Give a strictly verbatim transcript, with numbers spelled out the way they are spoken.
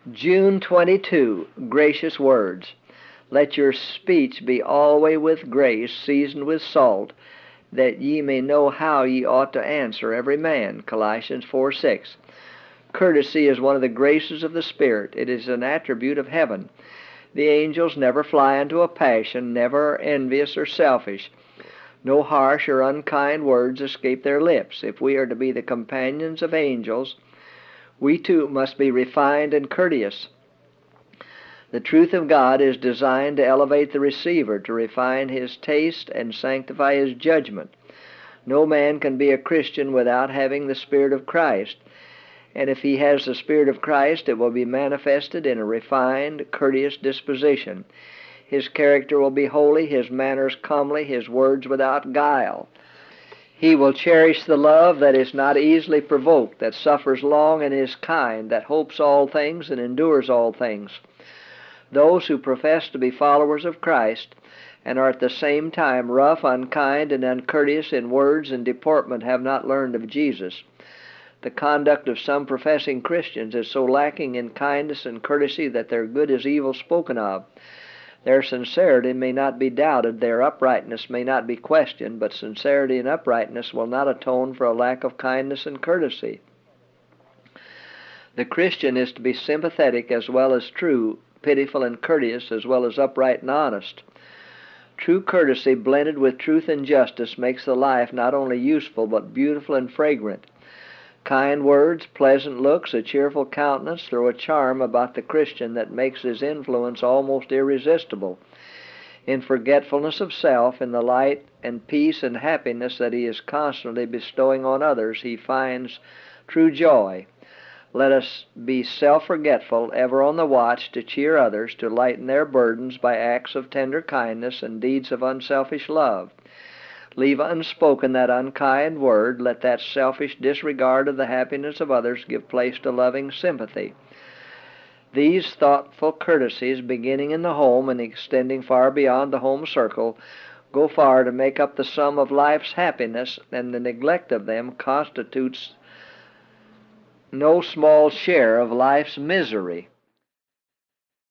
June twenty-second. Gracious words. Let your speech be always with grace, seasoned with salt, that ye may know how ye ought to answer every man. Colossians four six. Courtesy is one of the graces of the Spirit. It is an attribute of heaven. The angels never fly into a passion, never are envious or selfish. No harsh or unkind words escape their lips. If we are to be the companions of angels, we too must be refined and courteous. The truth of God is designed to elevate the receiver, to refine his taste and sanctify his judgment. No man can be a Christian without having the Spirit of Christ, and if he has the Spirit of Christ, it will be manifested in a refined, courteous disposition. His character will be holy, his manners comely, his words without guile. He will cherish the love that is not easily provoked, that suffers long and is kind, that hopes all things and endures all things. Those who profess to be followers of Christ and are at the same time rough, unkind, and uncourteous in words and deportment have not learned of Jesus. The conduct of some professing Christians is so lacking in kindness and courtesy that their good is evil spoken of. Their sincerity may not be doubted, their uprightness may not be questioned, but sincerity and uprightness will not atone for a lack of kindness and courtesy. The Christian is to be sympathetic as well as true, pitiful and courteous as well as upright and honest. True courtesy blended with truth and justice makes the life not only useful but beautiful and fragrant. Kind words, pleasant looks, a cheerful countenance throw a charm about the Christian that makes his influence almost irresistible. In forgetfulness of self, in the light and peace and happiness that he is constantly bestowing on others, he finds true joy. Let us be self-forgetful, ever on the watch to cheer others, to lighten their burdens by acts of tender kindness and deeds of unselfish love. Leave unspoken that unkind word. Let that selfish disregard of the happiness of others give place to loving sympathy. These thoughtful courtesies, beginning in the home and extending far beyond the home circle, go far to make up the sum of life's happiness, and the neglect of them constitutes no small share of life's misery.